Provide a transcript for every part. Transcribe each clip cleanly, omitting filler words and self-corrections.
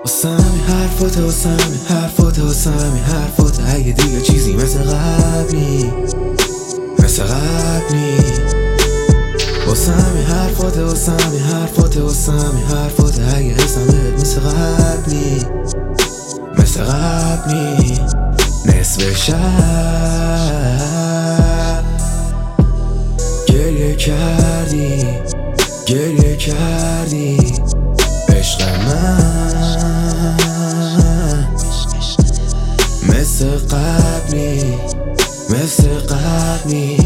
واسم حرفات واسم حرفات اگه دیگه چیزی مثل قبل نی واسم حرفات اگه حسمت مثل قبل نی نصف شب گریه کردی عشق من مثل قبل نی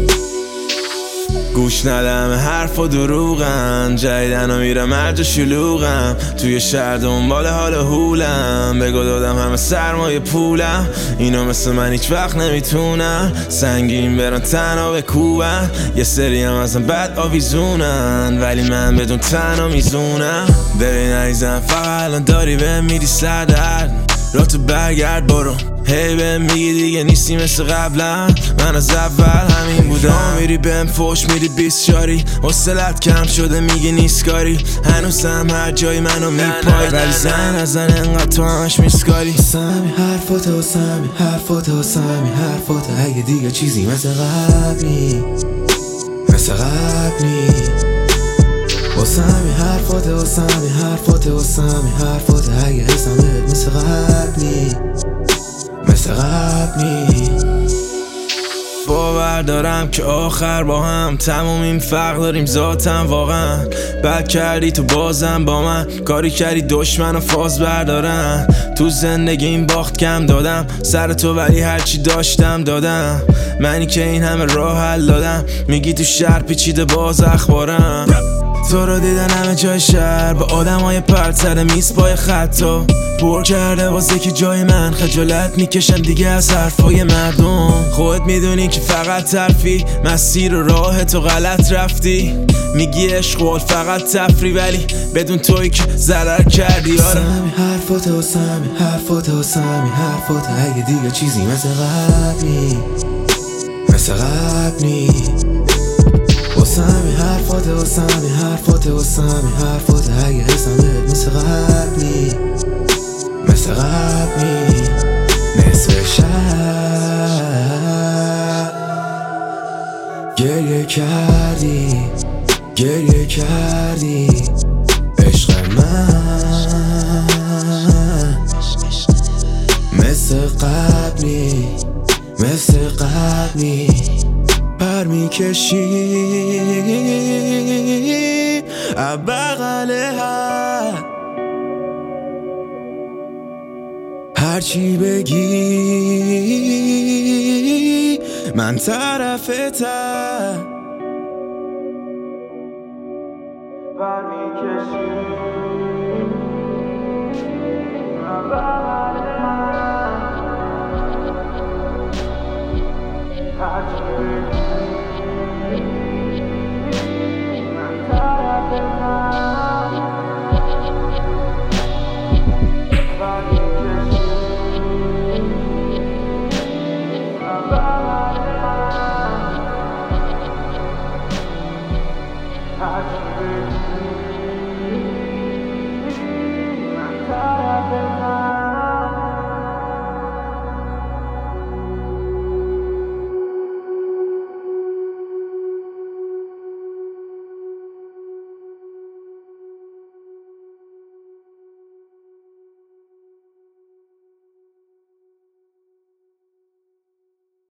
گوش ندم حرف و دروغم، جدیدن و میرم مرج شلوغم، توی شهر دنبال حال هولم، بگو دادم همه سرمایه پولم، اینو مثل من هیچ وقت نمیتونن سنگین برن تنها بکوبن، یه سری هم ازم بد آویزونن ولی من بدون تنها میزونم. ببین عزیزم فقط الان داری بهم میدی سردرد، راه تو برگرد برو، هی بهم میگی دیگه نیستی مثل قبلا، من از اول همین بودم، میری بهم فوش میری 20 شاری، حوصلت کم شده میگی نیست کاری، هنوزم هر جای منو میپای ولی زن از زن انقدر تو همش میسکاری. واسم حرفات اگه دیگه چیزی مثل قبل نی واسم حرفات اگه حسمت مثل قبل نی باور دارم که آخر با هم تموم این فرق داریم ذاتم واقعا، بد کردی تو بازم با من، کاری کردی دشمن و فاز بردارم، تو زندگی این باخت کم دادم سر تو ولی هرچی داشتم دادم، منی که این همه راه حل دادم، میگی تو شهر پیچیده باز اخبارم، تو رو دیدن همه جای شهر با آدم های پرتر میز پای خطا پر کرده واسه که جای من خجالت میکشم دیگه از حرفای مردم، خودت میدونی که فقط ترفی مسیر و راه تو غلط رفتی، میگی عشق فقط تفری ولی بدون توی که ضرر کردی. آره حرفات اگه دیگه چیزی مثل قبل نی واسم حرفات اگه حسمت مثل قبل نی نصف شب گریه کردی عشق من مثل قبل نی پر میکشی بغل هرچی بگی من طرفتم، پر میکشی بغل هرچی بگی I